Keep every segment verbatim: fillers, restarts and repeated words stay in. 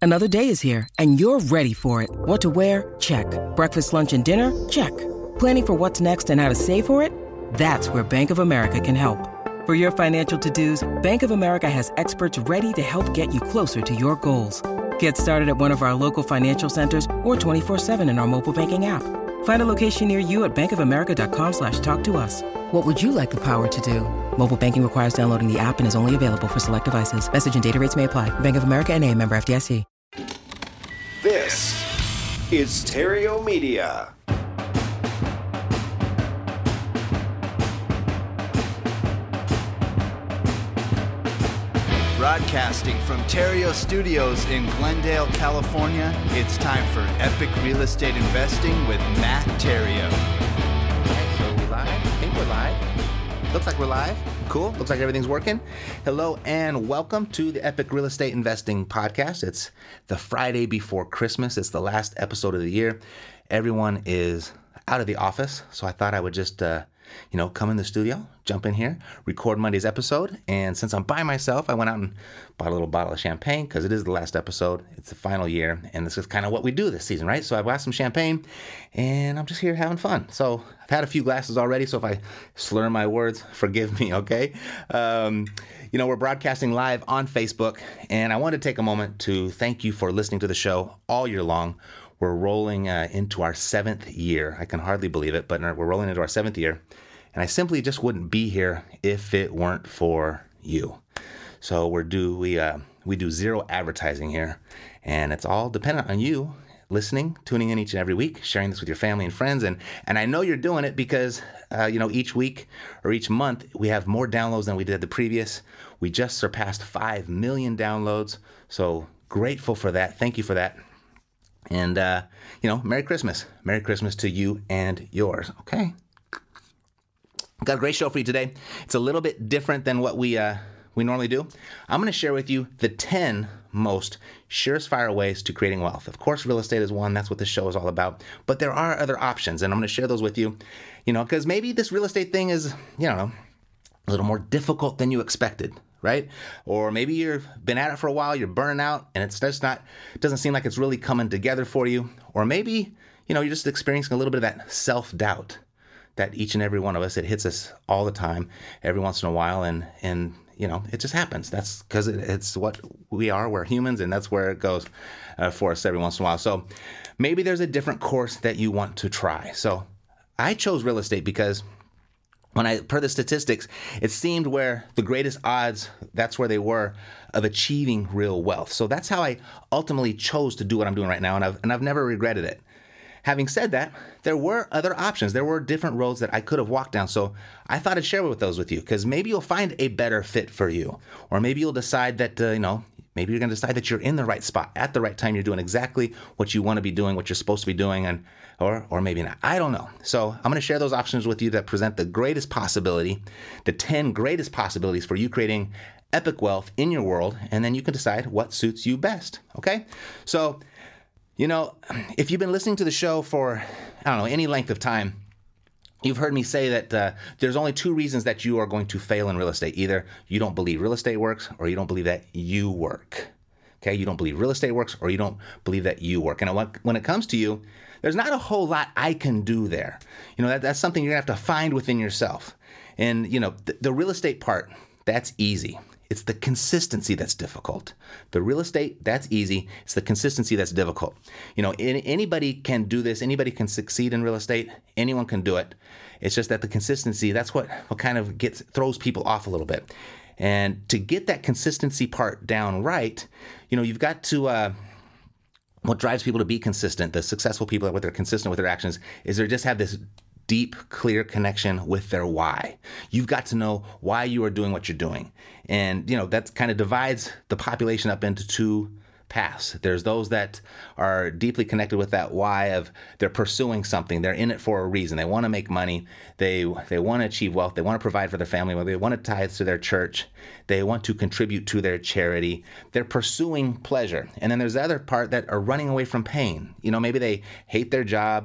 Another day is here, and you're ready for it. What to wear? Check. Breakfast, lunch, and dinner? Check. Planning for what's next and how to save for it? That's where Bank of America can help. For your financial to-dos, Bank of America has experts ready to help get you closer to your goals. Get started at one of our local financial centers or twenty-four seven in our mobile banking app. Find a location near you at bankofamerica.com slash talk to us. What would you like the power to do? Mobile banking requires downloading the app and is only available for select devices. Message and data rates may apply. Bank of America N A, member F D I C. This is Stereo Media. Broadcasting from Terrio Studios in Glendale, California, it's time for Epic Real Estate Investing with Matt Terrio. Okay, so we live? I think we're live. Looks like we're live. Cool. Looks like everything's working. Hello and welcome to the Epic Real Estate Investing Podcast. It's the Friday before Christmas. It's the last episode of the year. Everyone is out of the office, so I thought I would just, uh, you know, come in the studio, jump in here, record Monday's episode. And since I'm by myself, I went out and bought a little bottle of champagne because it is the last episode. It's the final year, and this is kind of what we do this season, right? So I bought some champagne, and I'm just here having fun. So I've had a few glasses already, so if I slur my words, forgive me, okay? Um, you know, we're broadcasting live on Facebook, and I want to take a moment to thank you for listening to the show all year long. We're rolling uh, into our seventh year. I can hardly believe it, but we're rolling into our seventh year. And I simply just wouldn't be here if it weren't for you. So we're do we uh, we do zero advertising here, and it's all dependent on you listening, tuning in each and every week, sharing this with your family and friends. And and I know you're doing it because uh, you know, each week or each month we have more downloads than we did the previous. We just surpassed five million downloads. So grateful for that. Thank you for that. And, uh, you know, Merry Christmas. Merry Christmas to you and yours. Okay. Got a great show for you today. It's a little bit different than what we uh, we normally do. I'm going to share with you the ten most surest fire ways to creating wealth. Of course, real estate is one. That's what this show is all about. But there are other options, and I'm going to share those with you, you know, because maybe this real estate thing is, you know, a little more difficult than you expected. Right? Or maybe you've been at it for a while, you're burning out, and it's just not, it doesn't seem like it's really coming together for you. Or maybe, you know, you're just experiencing a little bit of that self-doubt that each and every one of us, it hits us all the time, every once in a while, and, and you know, it just happens. That's because it, it's what we are. We're humans, and that's where it goes uh, for us every once in a while. So maybe there's a different course that you want to try. So I chose real estate because when I, per the statistics, it seemed where the greatest odds, that's where they were, of achieving real wealth. So that's how I ultimately chose to do what I'm doing right now, and I've, and I've never regretted it. Having said that, there were other options. There were different roads that I could have walked down. So I thought I'd share with those with you, because maybe you'll find a better fit for you. Or maybe you'll decide that, uh, you know, maybe you're going to decide that you're in the right spot at the right time. You're doing exactly what you want to be doing, what you're supposed to be doing, and or or maybe not. I don't know. So I'm going to share those options with you that present the greatest possibility, the ten greatest possibilities for you creating epic wealth in your world, and then you can decide what suits you best. Okay? So, you know, if you've been listening to the show for, I don't know, any length of time, you've heard me say that uh, there's only two reasons that you are going to fail in real estate. Either you don't believe real estate works, or you don't believe that you work. Okay, you don't believe real estate works, or you don't believe that you work. And when it comes to you, there's not a whole lot I can do there. You know, that, that's something you're gonna have to find within yourself. And, you know, the, the real estate part, that's easy. It's the consistency that's difficult. The real estate, that's easy. It's the consistency that's difficult. You know, any, anybody can do this. Anybody can succeed in real estate. Anyone can do it. It's just that the consistency, that's what, what kind of gets throws people off a little bit. And to get that consistency part down right, you know, you've got to, uh, what drives people to be consistent, the successful people, what they're consistent with their actions, is they just have this deep, clear connection with their why. You've got to know why you are doing what you're doing. And, you know, that kind of divides the population up into two paths. There's those that are deeply connected with that why of they're pursuing something. They're in it for a reason. They want to make money. They they want to achieve wealth. They want to provide for their family. They want to tithe to their church. They want to contribute to their charity. They're pursuing pleasure. And then there's the other part that are running away from pain. You know, maybe they hate their job,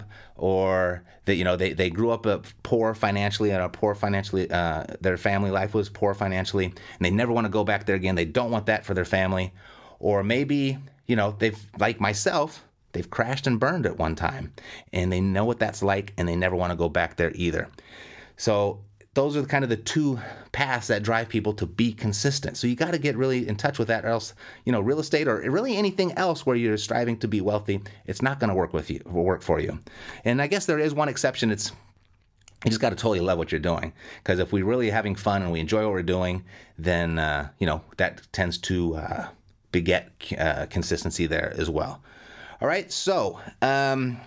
or that, you know, they, they grew up a poor financially and a poor financially, uh, their family life was poor financially, and they never want to go back there again. They don't want that for their family. Or maybe, you know, they've, like myself, they've crashed and burned at one time, and they know what that's like, and they never want to go back there either. So those are kind of the two paths that drive people to be consistent. So you got to get really in touch with that, or else, you know, real estate or really anything else where you're striving to be wealthy, it's not going to work with you, work for you. And I guess there is one exception. It's you just got to totally love what you're doing, because if we're really having fun and we enjoy what we're doing, then uh, you know, that tends to uh, beget uh, consistency there as well. All right, so um,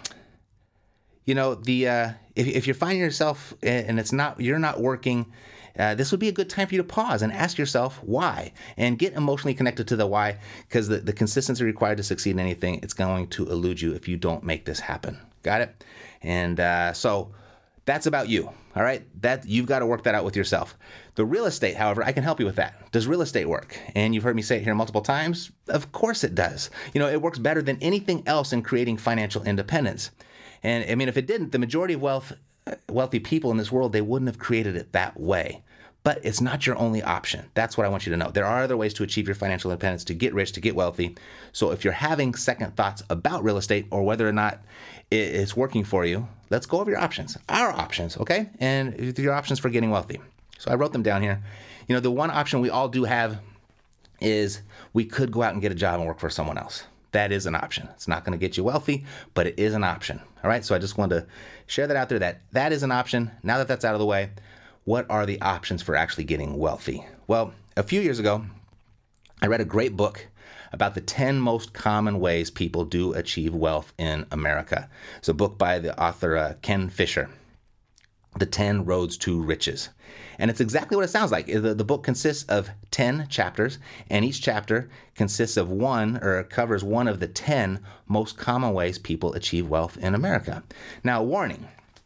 you know, the uh, if, if you're finding yourself and it's not you're not working, uh, this would be a good time for you to pause and ask yourself why, and get emotionally connected to the why, because the, the consistency required to succeed in anything, it's going to elude you if you don't make this happen. Got it? And uh, so. That's about you, all right? That you've got to work that out with yourself. The real estate, however, I can help you with that. Does real estate work? And you've heard me say it here multiple times. Of course it does. You know, it works better than anything else in creating financial independence. And I mean, if it didn't, the majority of wealth, wealthy people in this world, they wouldn't have created it that way. But it's not your only option. That's what I want you to know. There are other ways to achieve your financial independence, to get rich, to get wealthy. So if you're having second thoughts about real estate or whether or not it's working for you, let's go over your options, our options, okay? And your options for getting wealthy. So I wrote them down here. You know, the one option we all do have is we could go out and get a job and work for someone else. That is an option. It's not going to get you wealthy, but it is an option. All right. So I just wanted to share that out there, that that is an option. Now that that's out of the way, what are the options for actually getting wealthy? Well, a few years ago, I read a great book about the ten most common ways people do achieve wealth in America. It's a book by the author uh, Ken Fisher, The ten Roads to Riches. And it's exactly what it sounds like. The, the book consists of ten chapters, and each chapter consists of one or covers one of the ten most common ways people achieve wealth in America. Now, warning.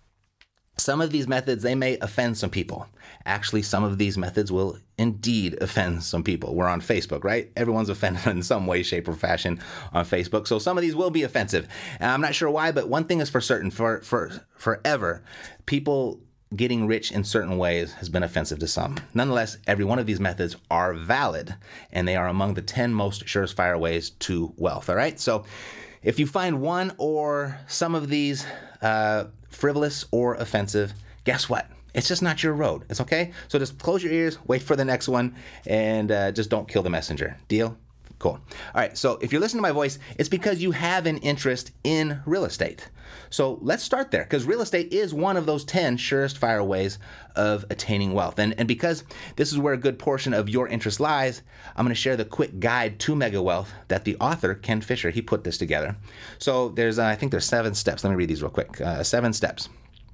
Some of these methods, they may offend some people. Actually, some of these methods will indeed offend some people. We're on Facebook, right? Everyone's offended in some way, shape, or fashion on Facebook. So some of these will be offensive. And I'm not sure why, but one thing is for certain, for, for forever, people getting rich in certain ways has been offensive to some. Nonetheless, every one of these methods are valid, and they are among the ten most surefire ways to wealth, all right? So if you find one or some of these uh, frivolous or offensive, guess what? It's just not your road. It's okay? So just close your ears, wait for the next one, and uh, just don't kill the messenger. Deal? Cool. All right, so if you're listening to my voice, it's because you have an interest in real estate. So let's start there, because real estate is one of those ten surest fire ways of attaining wealth. And, and because this is where a good portion of your interest lies, I'm going to share the quick guide to mega wealth that the author, Ken Fisher, he put this together. So there's, uh, I think there's seven steps. Let me read these real quick. Uh, seven steps.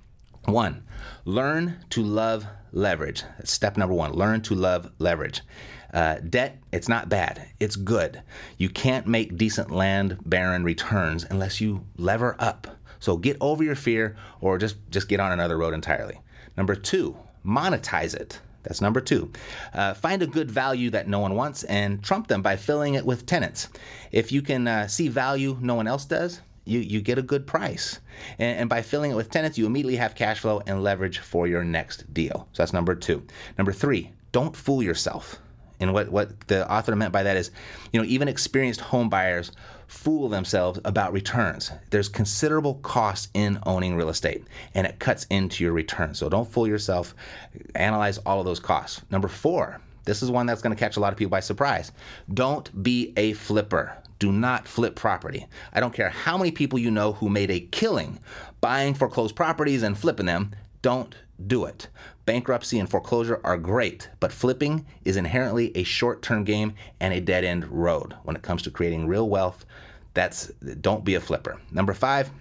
One, learn to love leverage. That's step number one. Learn to love leverage. Uh, debt, it's not bad. It's good. You can't make decent land baron returns unless you lever up. So get over your fear, or just, just get on another road entirely. Number two, monetize it. That's number two. Uh, find a good value that no one wants and trump them by filling it with tenants. If you can uh, see value no one else does, you, you get a good price. And, and by filling it with tenants, you immediately have cash flow and leverage for your next deal. So that's number two. Number three, don't fool yourself. And what, what the author meant by that is, you know, even experienced home buyers fool themselves about returns. There's considerable cost in owning real estate, and it cuts into your return. So don't fool yourself. Analyze all of those costs. Number four, this is one that's going to catch a lot of people by surprise. Don't be a flipper. Do not flip property. I don't care how many people you know who made a killing buying foreclosed properties and flipping them. Don't do it. Bankruptcy and foreclosure are great, but flipping is inherently a short-term game and a dead-end road. When it comes to creating real wealth, that's don't be a flipper. Number five,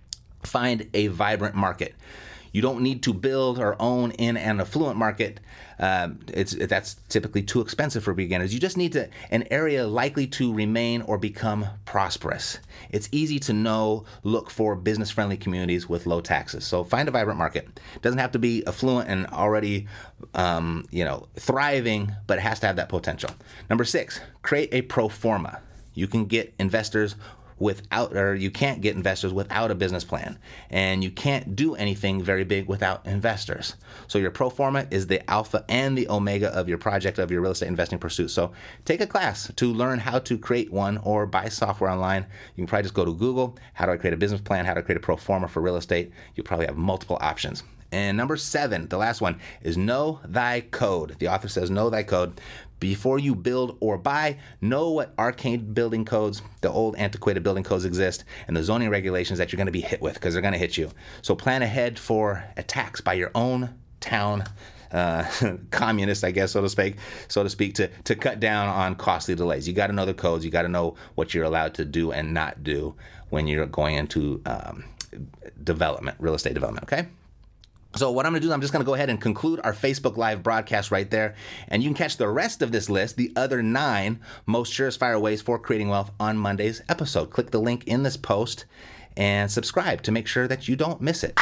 find a vibrant market. You don't need to build or own in an affluent market. Um, it's that's typically too expensive for beginners. You just need to an area likely to remain or become prosperous. It's easy to know, look for business-friendly communities with low taxes. So find a vibrant market. It doesn't have to be affluent and already, um, you know, thriving, but it has to have that potential. Number six, create a pro forma. You can get investors without, or you can't get investors without a business plan. And you can't do anything very big without investors. So your pro forma is the alpha and the omega of your project, of your real estate investing pursuit. So take a class to learn how to create one or buy software online. You can probably just go to Google, how do I create a business plan, how do I create a pro forma for real estate. You'll probably have multiple options. And number seven, the last one, is know thy code. The author says know thy code. Before you build or buy, know what arcane building codes, the old antiquated building codes exist, and the zoning regulations that you're going to be hit with, because they're going to hit you. So plan ahead for attacks by your own town uh, communists, I guess, so to speak, so to speak, to, to cut down on costly delays. You got to know the codes. You got to know what you're allowed to do and not do when you're going into um, development, real estate development, okay? So what I'm going to do, I'm just going to go ahead and conclude our Facebook Live broadcast right there. And you can catch the rest of this list, the other nine most surefire ways for creating wealth, on Monday's episode. Click the link in this post and subscribe to make sure that you don't miss it.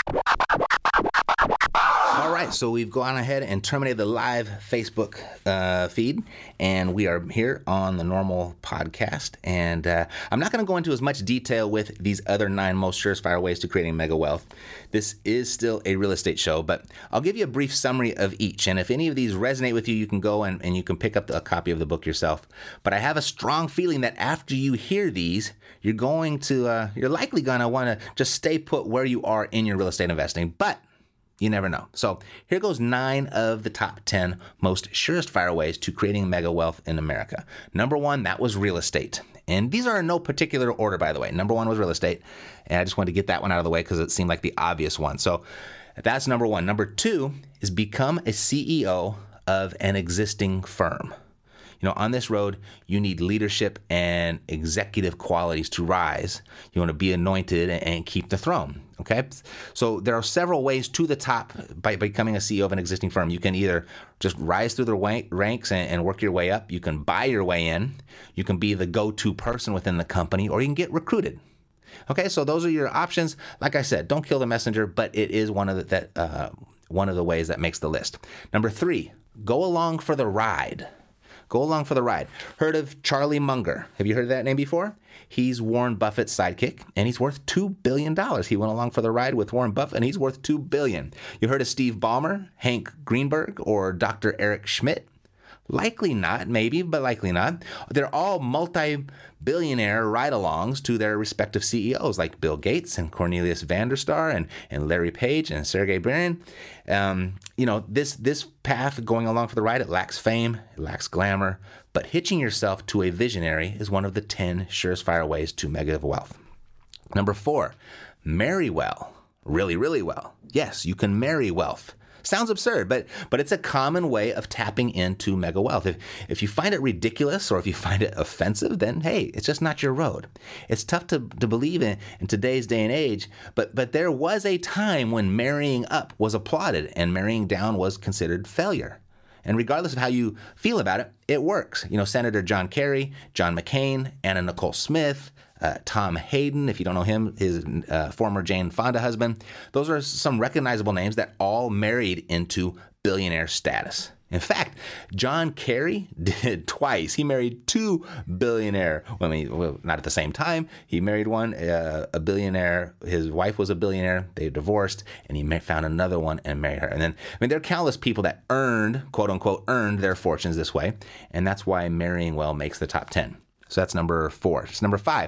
All right, so we've gone ahead and terminated the live Facebook uh, feed, and we are here on the normal podcast. And uh, I'm not going to go into as much detail with these other nine most surefire ways to creating mega wealth. This is still a real estate show, but I'll give you a brief summary of each. And if any of these resonate with you, you can go and, and you can pick up a copy of the book yourself. But I have a strong feeling that after you hear these, you're going to, uh, you're likely going to want to just stay put where you are in your real estate investing. But you never know. So here goes nine of the top ten most surest fire ways to creating mega wealth in America. Number one, that was real estate. And these are in no particular order, by the way. Number one was real estate. And I just wanted to get that one out of the way because it seemed like the obvious one. So that's number one. Number two is become a C E O of an existing firm. You know, on this road, you need leadership and executive qualities to rise. You want to be anointed and keep the throne, okay? So there are several ways to the top by becoming a C E O of an existing firm. You can either just rise through the ranks and work your way up. You can buy your way in. You can be the go-to person within the company, or you can get recruited. Okay, so those are your options. Like I said, don't kill the messenger, but it is one of the, that uh, one of the ways that makes the list. Number three, go along for the ride. Go along for the ride. Heard of Charlie Munger? Have you heard of that name before? He's Warren Buffett's sidekick, and he's worth two billion dollars. He went along for the ride with Warren Buffett, and he's worth two billion dollars. You heard of Steve Ballmer, Hank Greenberg, or Doctor Eric Schmidt? Likely not, maybe, but likely not. They're all multi-billionaire ride-alongs to their respective C E Os, like Bill Gates and Cornelius van der Star and, and Larry Page and Sergey Brin. Um, you know, this this path going along for the ride, it lacks fame, it lacks glamour, but hitching yourself to a visionary is one of the ten surest fire ways to mega wealth. Number four, marry well. Really, really well. Yes, you can marry wealth. Sounds absurd, but but it's a common way of tapping into mega wealth. If if you find it ridiculous or if you find it offensive, then hey, it's just not your road. It's tough to, to believe in in today's day and age, but but there was a time when marrying up was applauded and marrying down was considered failure. And regardless of how you feel about it, it works. You know, Senator John Kerry, John McCain, Anna Nicole Smith, Uh, Tom Hayden, if you don't know him, his uh, former Jane Fonda husband. Those are some recognizable names that all married into billionaire status. In fact, John Kerry did twice. He married two billionaire women, well, not at the same time. He married one, uh, a billionaire. His wife was a billionaire. They divorced, and he found another one and married her. And then, I mean, there are countless people that earned, quote unquote, earned their fortunes this way. And that's why marrying well makes the top ten. So that's number four. It's number five.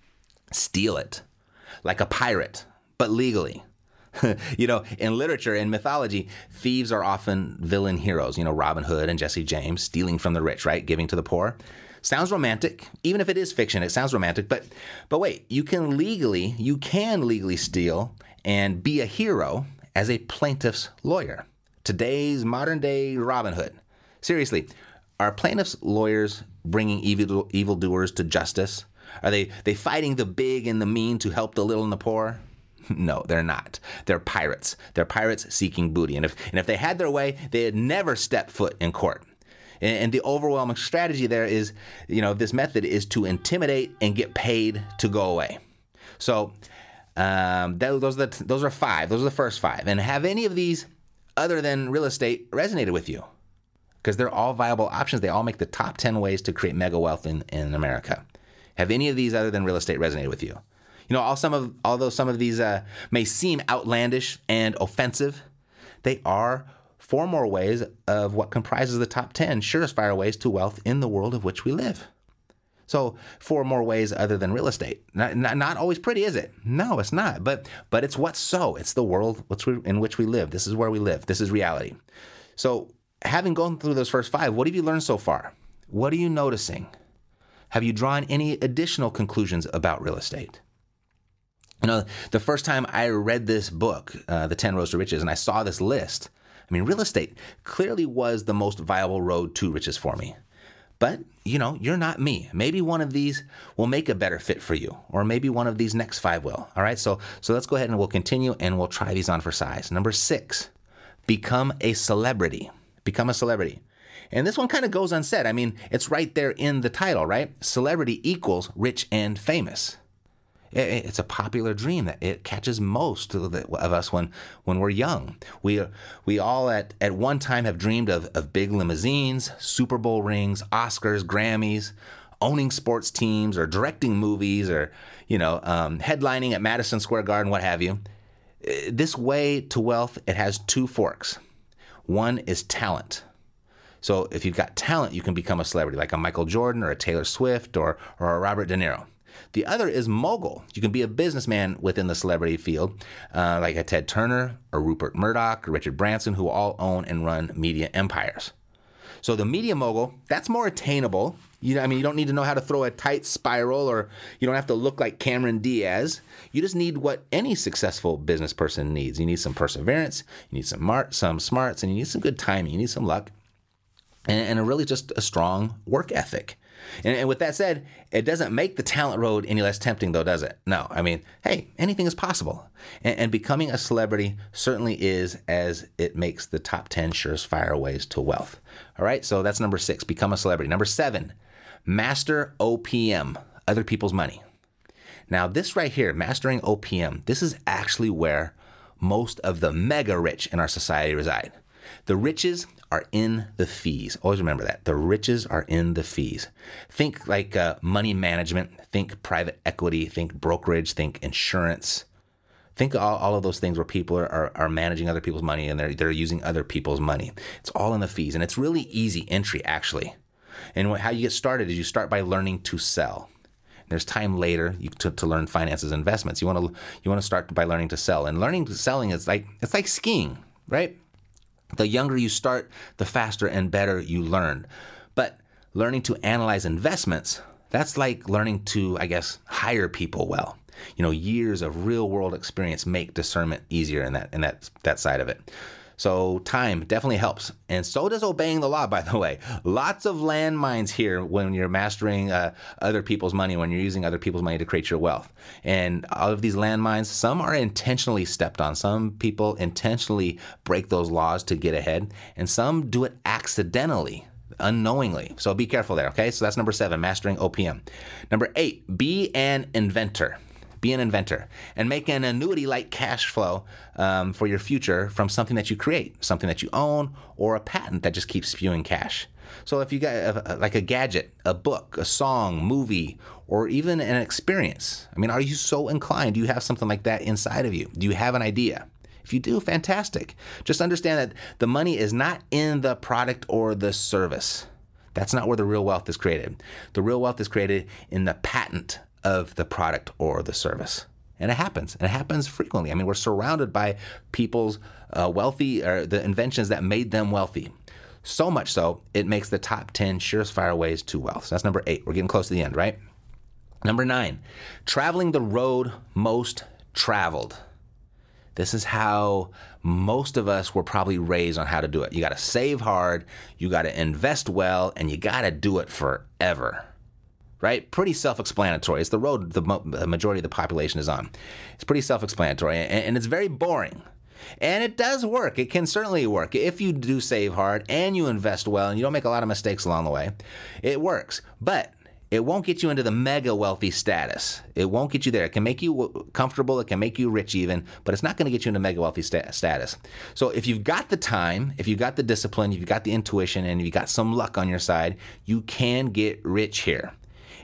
Steal it. Like a pirate, but legally. You know, in literature and mythology, thieves are often villain heroes. You know, Robin Hood and Jesse James, stealing from the rich, right? Giving to the poor. Sounds romantic. Even if it is fiction, it sounds romantic. But but wait, you can legally, you can legally steal and be a hero as a plaintiff's lawyer. Today's modern day Robin Hood. Seriously, are plaintiffs' lawyers bringing evil evildoers to justice? Are they they fighting the big and the mean to help the little and the poor? No, they're not. They're pirates. They're pirates seeking booty. And if and if they had their way, they'd never step foot in court. And, and the overwhelming strategy there is, you know, this method is to intimidate and get paid to go away. So um, that, those are the, those are five. Those are the first five. And have any of these, other than real estate, resonated with you? Because they're all viable options. They all make the top ten ways to create mega wealth in, in America. Have any of these other than real estate resonated with you? You know, all some of, although some of these uh, may seem outlandish and offensive, they are four more ways of what comprises the top ten surefire ways to wealth in the world of which we live. So four more ways other than real estate. Not, not, not always pretty, is it? No, it's not. But but it's what's so. It's the world in which we live. This is where we live. This is reality. So having gone through those first five, what have you learned so far? What are you noticing? Have you drawn any additional conclusions about real estate? You know, the first time I read this book, uh, The ten Roads to Riches, and I saw this list, I mean, real estate clearly was the most viable road to riches for me. But, you know, you're not me. Maybe one of these will make a better fit for you, or maybe one of these next five will. All right, so so let's go ahead and we'll continue, and we'll try these on for size. Number six, become a celebrity. Become a celebrity. And this one kind of goes unsaid. I mean, it's right there in the title, right? Celebrity equals rich and famous. It's a popular dream that it catches most of us when, when we're young. We we all at, at one time have dreamed of, of big limousines, Super Bowl rings, Oscars, Grammys, owning sports teams, or directing movies, or you know, um, headlining at Madison Square Garden, what have you. This way to wealth, it has two forks. One is talent. So if you've got talent, you can become a celebrity, like a Michael Jordan or a Taylor Swift or or a Robert De Niro. The other is mogul. You can be a businessman within the celebrity field, uh, like a Ted Turner or Rupert Murdoch or Richard Branson, who all own and run media empires. So the media mogul, that's more attainable. You know, I mean, you don't need to know how to throw a tight spiral, or you don't have to look like Cameron Diaz. You just need what any successful business person needs. You need some perseverance, you need some mar- some smarts, and you need some good timing. You need some luck, and, and a really just a strong work ethic. And, and with that said, it doesn't make the talent road any less tempting, though, does it? No. I mean, hey, anything is possible. And, and becoming a celebrity certainly is, as it makes the top ten surefire ways to wealth. All right, so that's number six, become a celebrity. Number seven, master O P M, other people's money. Now, this right here, mastering O P M, this is actually where most of the mega rich in our society reside. The riches are in the fees. Always remember that. The riches are in the fees. Think like uh, money management, think private equity, think brokerage, think insurance. Think all, all of those things where people are, are, are managing other people's money and they're, they're using other people's money. It's all in the fees. And it's really easy entry, actually. And what, how you get started is you start by learning to sell. There's time later you, to, to learn finances and investments. You want to you want to start by learning to sell. And learning to selling is like it's like skiing, right? The younger you start, the faster and better you learn. But learning to analyze investments, that's like learning to, I guess, hire people well. You know, years of real world experience make discernment easier in that in that that side of it. So time definitely helps. And so does obeying the law, by the way. Lots of landmines here when you're mastering uh, other people's money, when you're using other people's money to create your wealth. And all of these landmines, some are intentionally stepped on. Some people intentionally break those laws to get ahead. And some do it accidentally, unknowingly. So be careful there, okay? So that's number seven, mastering O P M. Number eight, be an inventor. Be an inventor and make an annuity-like cash flow um, for your future from something that you create, something that you own, or a patent that just keeps spewing cash. So if you got a, a, like a gadget, a book, a song, movie, or even an experience, I mean, are you so inclined? Do you have something like that inside of you? Do you have an idea? If you do, fantastic. Just understand that the money is not in the product or the service. That's not where the real wealth is created. The real wealth is created in the patent of the product or the service. And it happens. And it happens frequently. I mean, we're surrounded by people's uh, wealthy, or the inventions that made them wealthy. So much so, it makes the top ten surefire ways to wealth. So that's number eight. We're getting close to the end, right? Number nine, traveling the road most traveled. This is how most of us were probably raised on how to do it. You got to save hard, you got to invest well, and you got to do it forever. Right? Pretty self-explanatory. It's the road the, mo- the majority of the population is on. It's pretty self-explanatory, and, and it's very boring. And it does work. It can certainly work. If you do save hard and you invest well and you don't make a lot of mistakes along the way, it works. But it won't get you into the mega wealthy status. It won't get you there. It can make you comfortable. It can make you rich even, but it's not going to get you into mega wealthy sta- status. So if you've got the time, if you've got the discipline, if you've got the intuition, and you've got some luck on your side, you can get rich here.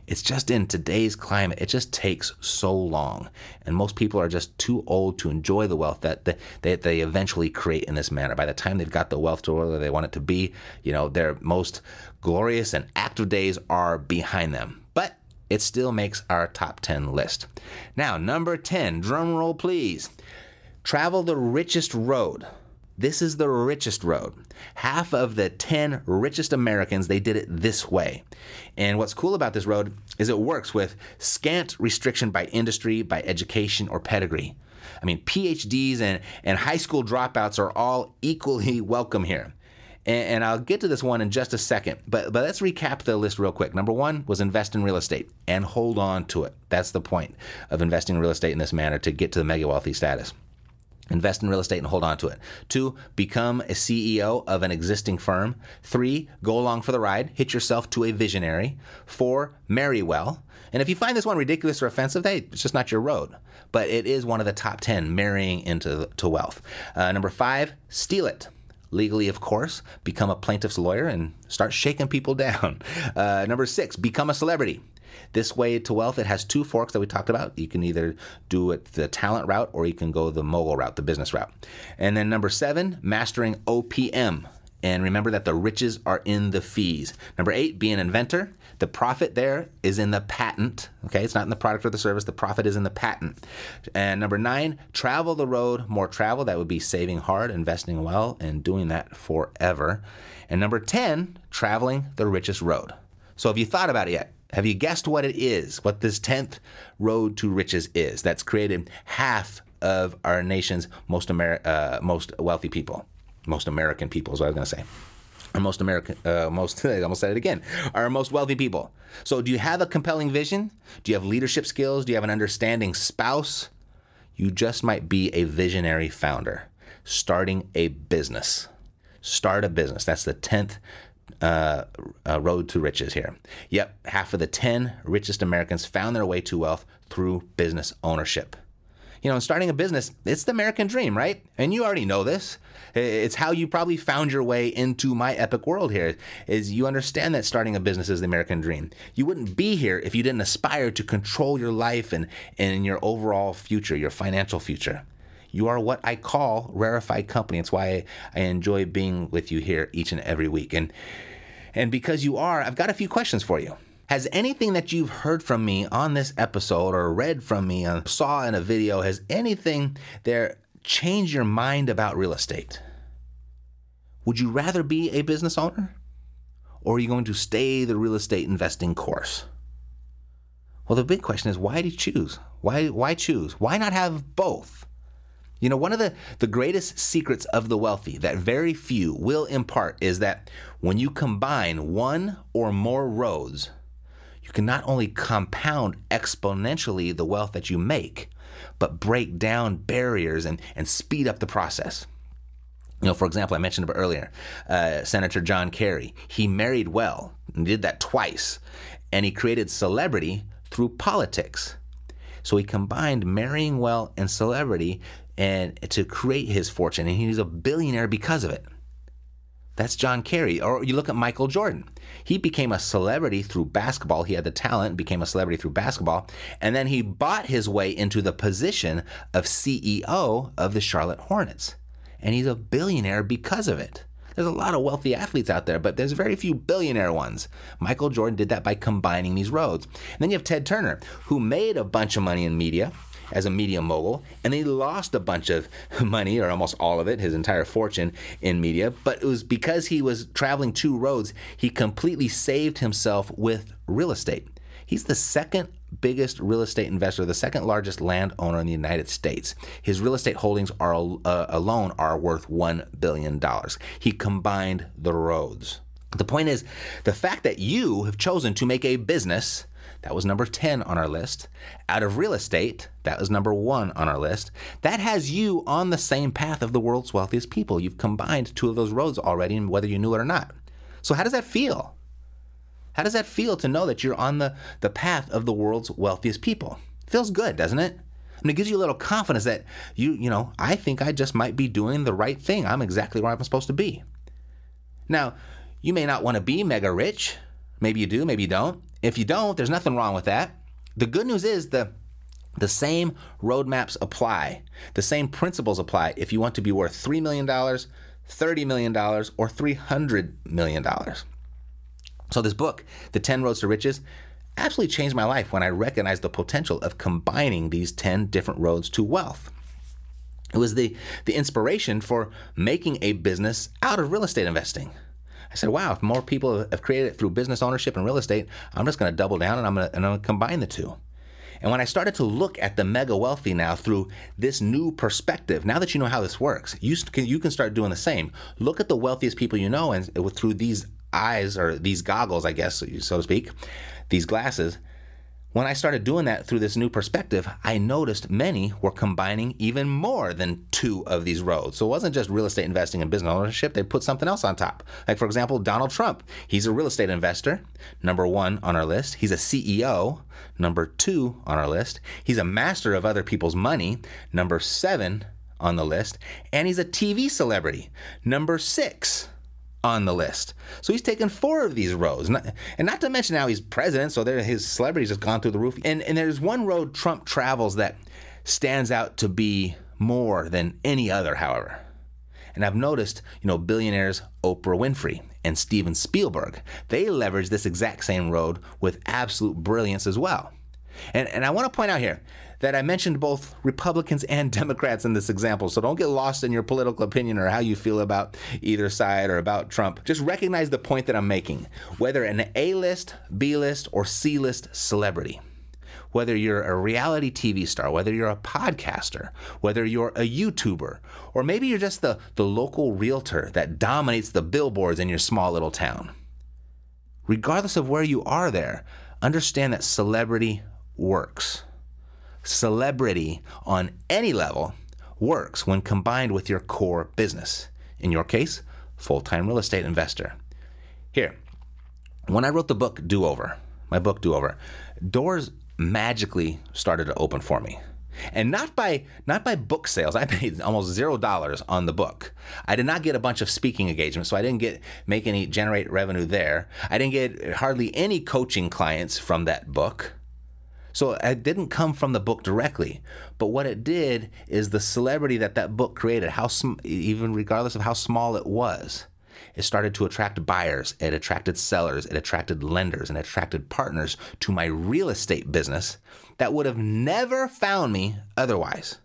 It's just in today's climate, it just takes so long. And most people are just too old to enjoy the wealth that they, they, they eventually create in this manner. By the time they've got the wealth to where they want it to be, you know, their most glorious and active days are behind them. But it still makes our top ten list. Now, number ten, drum roll please. Travel the richest road. This is the richest road. Half of the ten richest Americans, they did it this way. And what's cool about this road is it works with scant restriction by industry, by education, or pedigree. I mean, P H Ds and, and high school dropouts are all equally welcome here. And, and I'll get to this one in just a second, but, but let's recap the list real quick. Number one was invest in real estate and hold on to it. That's the point of investing in real estate in this manner, to get to the mega wealthy status. Invest in real estate and hold on to it. Two, become a C E O of an existing firm. Three, go along for the ride. Hitch yourself to a visionary. Four, marry well. And if you find this one ridiculous or offensive, hey, it's just not your road. But it is one of the top ten, marrying into to wealth. Uh, number five, steal it. Legally, of course. Become a plaintiff's lawyer and start shaking people down. Uh, number six, become a celebrity. This way to wealth, it has two forks that we talked about. You can either do it the talent route or you can go the mogul route, the business route. And then number seven, mastering O P M. And remember that the riches are in the fees. Number eight, be an inventor. The profit there is in the patent. Okay, it's not in the product or the service. The profit is in the patent. And number nine, travel the road, more travel. That would be saving hard, investing well, and doing that forever. And number ten, traveling the richest road. So have you thought about it yet? Have you guessed what it is, what this tenth road to riches is that's created half of our nation's most Amer- uh, most wealthy people? Most American people is what I was going to say. Our most American, uh, most, I almost said it again, our most wealthy people. So do you have a compelling vision? Do you have leadership skills? Do you have an understanding spouse? You just might be a visionary founder starting a business. Start a business. That's the tenth Uh, uh, road to riches here. Yep, half of the ten richest Americans found their way to wealth through business ownership. You know, in starting a business, it's the American dream, right? And you already know this. It's how you probably found your way into my epic world here, is you understand that starting a business is the American dream. You wouldn't be here if you didn't aspire to control your life and, and your overall future, your financial future. You are what I call rarefied company. It's why I enjoy being with you here each and every week. And and because you are, I've got a few questions for you. Has anything that you've heard from me on this episode or read from me or saw in a video, has anything there changed your mind about real estate? Would you rather be a business owner? Or are you going to stay the real estate investing course? Well, the big question is, why do you choose? Why, why choose? Why not have both? You know, one of the, the greatest secrets of the wealthy that very few will impart is that when you combine one or more roads, you can not only compound exponentially the wealth that you make, but break down barriers and, and speed up the process. You know, for example, I mentioned about earlier, uh, Senator John Kerry. He married well and did that twice, and he created celebrity through politics. So he combined marrying well and celebrity and to create his fortune, and he's a billionaire because of it. That's John Kerry. Or you look at Michael Jordan. He became a celebrity through basketball. He had the talent, became a celebrity through basketball, and then he bought his way into the position of C E O of the Charlotte Hornets. And he's a billionaire because of it. There's a lot of wealthy athletes out there, but there's very few billionaire ones. Michael Jordan did that by combining these roads. And then you have Ted Turner, who made a bunch of money in media as a media mogul, and he lost a bunch of money, or almost all of it, his entire fortune in media, but it was because he was traveling two roads, he completely saved himself with real estate. He's the second biggest real estate investor, the second largest landowner in the United States. His real estate holdings are uh, alone are worth one billion dollars. He combined the roads. The point is, the fact that you have chosen to make a business, that was number ten on our list, out of real estate, that was number one on our list, that has you on the same path of the world's wealthiest people. You've combined two of those roads already, and whether you knew it or not. So how does that feel? How does that feel to know that you're on the, the path of the world's wealthiest people? It feels good, doesn't it? I mean, it gives you a little confidence that, you you know, I think I just might be doing the right thing. I'm exactly where I'm supposed to be. Now, you may not want to be mega rich. Maybe you do, maybe you don't. If you don't, there's nothing wrong with that. The good news is the the same roadmaps apply. The same principles apply if you want to be worth three million dollars, thirty million dollars, or three hundred million dollars. So this book, The ten Roads to Riches, absolutely changed my life when I recognized the potential of combining these ten different roads to wealth. It was the, the inspiration for making a business out of real estate investing. I said, wow, if more people have created it through business ownership and real estate, I'm just going to double down and I'm going to, and I'm going to combine the two. And when I started to look at the mega wealthy now through this new perspective, now that you know how this works, you can, you can start doing the same. Look at the wealthiest people you know, and through these eyes, or these goggles, I guess, so to speak, these glasses. When I started doing that through this new perspective, I noticed many were combining even more than two of these roads. So it wasn't just real estate investing and business ownership. They put something else on top. Like, for example, Donald Trump. He's a real estate investor, number one on our list. He's a C E O, number two on our list. He's a master of other people's money, number seven on the list. And he's a T V celebrity, number six on the list. So he's taken four of these roads. And not to mention now he's president, so there, his celebrity's just gone through the roof. And, and there's one road Trump travels that stands out to be more than any other, however. And I've noticed, you know, billionaires Oprah Winfrey and Steven Spielberg, they leverage this exact same road with absolute brilliance as well. And, and I want to point out here that I mentioned both Republicans and Democrats in this example, so don't get lost in your political opinion or how you feel about either side or about Trump. Just recognize the point that I'm making. Whether an A-list, B-list, or C-list celebrity, whether you're a reality T V star, whether you're a podcaster, whether you're a YouTuber, or maybe you're just the, the local realtor that dominates the billboards in your small little town. Regardless of where you are there, understand that celebrity works. Celebrity on any level works when combined with your core business. In your case, full-time real estate investor. Here, when I wrote the book Do Over, my book Do Over, doors magically started to open for me. And not by not by book sales. I paid almost zero dollars on the book. I did not get a bunch of speaking engagements, so I didn't get make any generate revenue there. I didn't get hardly any coaching clients from that book. So it didn't come from the book directly, but what it did is the celebrity that that book created, how sm- even regardless of how small it was, it started to attract buyers, it attracted sellers, it attracted lenders, and it attracted partners to my real estate business that would have never found me otherwise.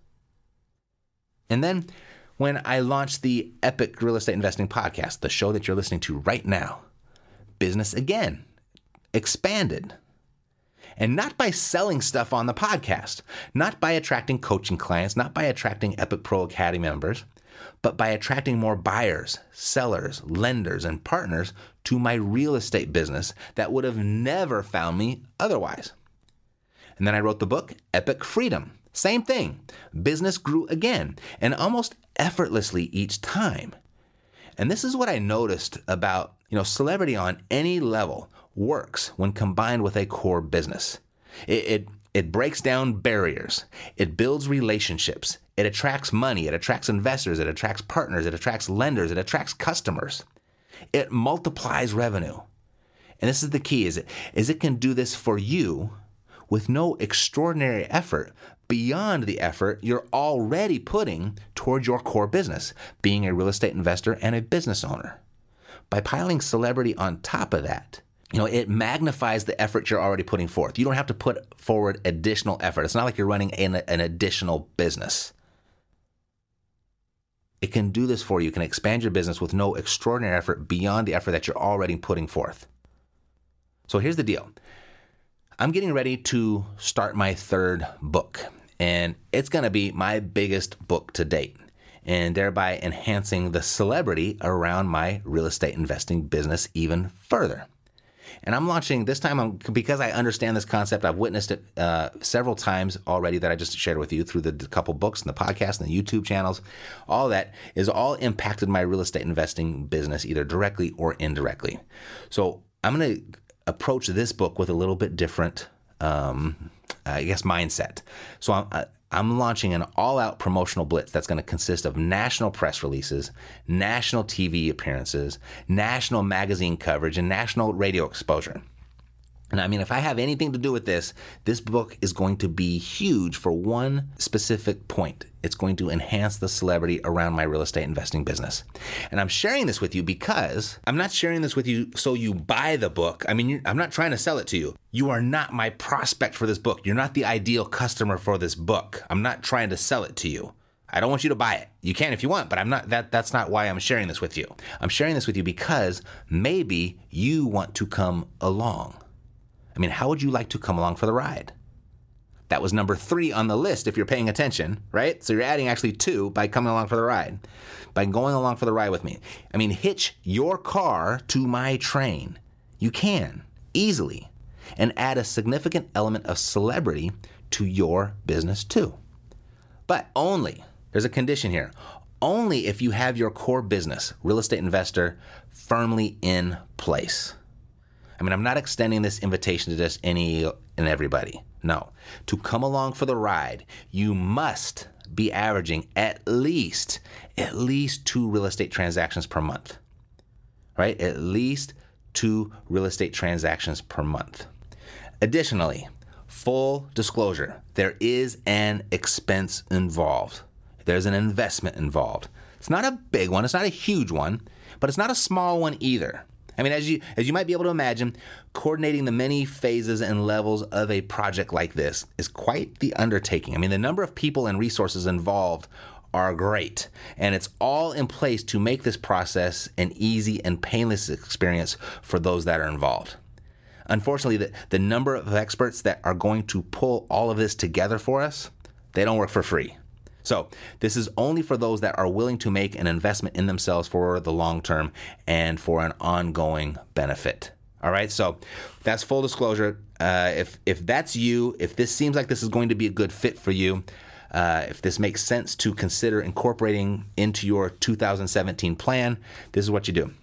And then when I launched the Epic Real Estate Investing Podcast, the show that you're listening to right now, business again expanded. And not by selling stuff on the podcast, not by attracting coaching clients, not by attracting Epic Pro Academy members, but by attracting more buyers, sellers, lenders, and partners to my real estate business that would have never found me otherwise. And then I wrote the book, Epic Freedom. Same thing. Business grew again, and almost effortlessly each time. And this is what I noticed about, you know, celebrity on any level works when combined with a core business. It, it it breaks down barriers. It builds relationships. It attracts money. It attracts investors. It attracts partners. It attracts lenders. It attracts customers. It multiplies revenue. And this is the key, is it is it can do this for you with no extraordinary effort beyond the effort you're already putting toward your core business, being a real estate investor and a business owner. By piling celebrity on top of that, you know, it magnifies the effort you're already putting forth. You don't have to put forward additional effort. It's not like you're running an, an additional business. It can do this for you. It can expand your business with no extraordinary effort beyond the effort that you're already putting forth. So here's the deal. I'm getting ready to start my third book, and it's going to be my biggest book to date, and thereby enhancing the celebrity around my real estate investing business even further. And I'm launching this time I'm, because I understand this concept. I've witnessed it uh, several times already that I just shared with you through the, the couple books and the podcast and the YouTube channels. All that is all impacted my real estate investing business either directly or indirectly. So I'm going to approach this book with a little bit different, um, I guess, mindset. So I'm, I'm launching an all-out promotional blitz that's going to consist of national press releases, national T V appearances, national magazine coverage, and national radio exposure. And I mean, if I have anything to do with this, this book is going to be huge for one specific point. It's going to enhance the celebrity around my real estate investing business. And I'm sharing this with you because I'm not sharing this with you so you buy the book. I mean, I'm not trying to sell it to you. You are not my prospect for this book. You're not the ideal customer for this book. I'm not trying to sell it to you. I don't want you to buy it. You can if you want, but I'm not. That that's not why I'm sharing this with you. I'm sharing this with you because maybe you want to come along. I mean, how would you like to come along for the ride? That was number three on the list if you're paying attention, right? So you're adding actually two by coming along for the ride, by going along for the ride with me. I mean, hitch your car to my train. You can, easily, and add a significant element of celebrity to your business too. But only, there's a condition here, only if you have your core business, real estate investor, firmly in place. I mean, I'm not extending this invitation to just any and everybody. No. To come along for the ride, you must be averaging at least, at least two real estate transactions per month. Right? At least two real estate transactions per month. Additionally, full disclosure, there is an expense involved. There's an investment involved. It's not a big one. It's not a huge one, but it's not a small one either. I mean, as you as you might be able to imagine, coordinating the many phases and levels of a project like this is quite the undertaking. I mean, the number of people and resources involved are great, and it's all in place to make this process an easy and painless experience for those that are involved. Unfortunately, the, the number of experts that are going to pull all of this together for us, they don't work for free. So this is only for those that are willing to make an investment in themselves for the long term and for an ongoing benefit. All right, so that's full disclosure. Uh, if if that's you, if this seems like this is going to be a good fit for you, uh, if this makes sense to consider incorporating into your two thousand seventeen plan, this is what you do.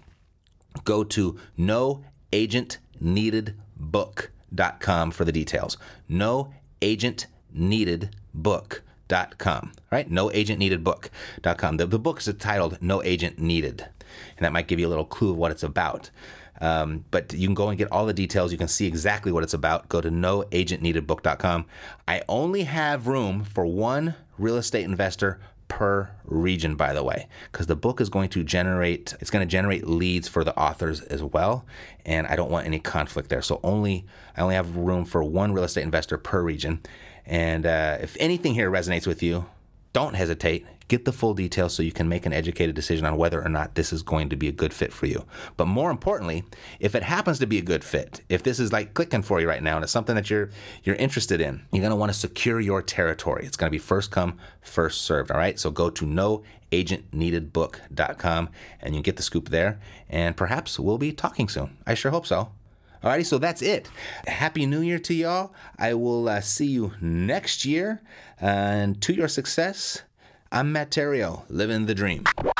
Go to no agent needed book dot com for the details. no agent needed book dot com. Right? no agent needed book dot com. The, the book is titled No Agent Needed, and that might give you a little clue of what it's about. Um, but you can go and get all the details. You can see exactly what it's about. Go to no agent needed book dot com. I only have room for one real estate investor per region, by the way, because the book is going to generate, it's going to generate leads for the authors as well, and I don't want any conflict there. So only, I only have room for one real estate investor per region. And uh, if anything here resonates with you, don't hesitate. Get the full details so you can make an educated decision on whether or not this is going to be a good fit for you. But more importantly, if it happens to be a good fit, if this is like clicking for you right now and it's something that you're you're interested in, you're going to want to secure your territory. It's going to be first come, first served. All right. So go to no agent needed book dot com and you get the scoop there. And perhaps we'll be talking soon. I sure hope so. Alrighty, so that's it. Happy New Year to y'all. I will uh, see you next year. Uh, and to your success, I'm Matt Theriault, living the dream.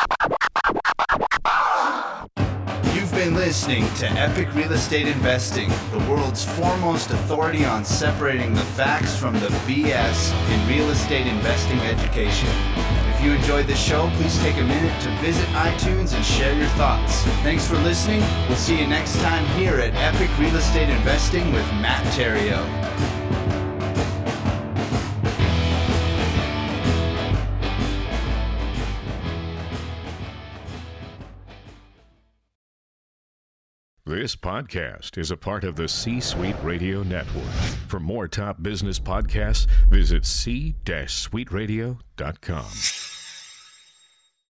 You've been listening to Epic Real Estate Investing, the world's foremost authority on separating the facts from the B S in real estate investing education. If you enjoyed this show, please take a minute to visit iTunes and share your thoughts. Thanks for listening. We'll see you next time here at Epic Real Estate Investing with Matt Theriault. This podcast is a part of the C-Suite Radio Network. For more top business podcasts, visit c suite radio dot com.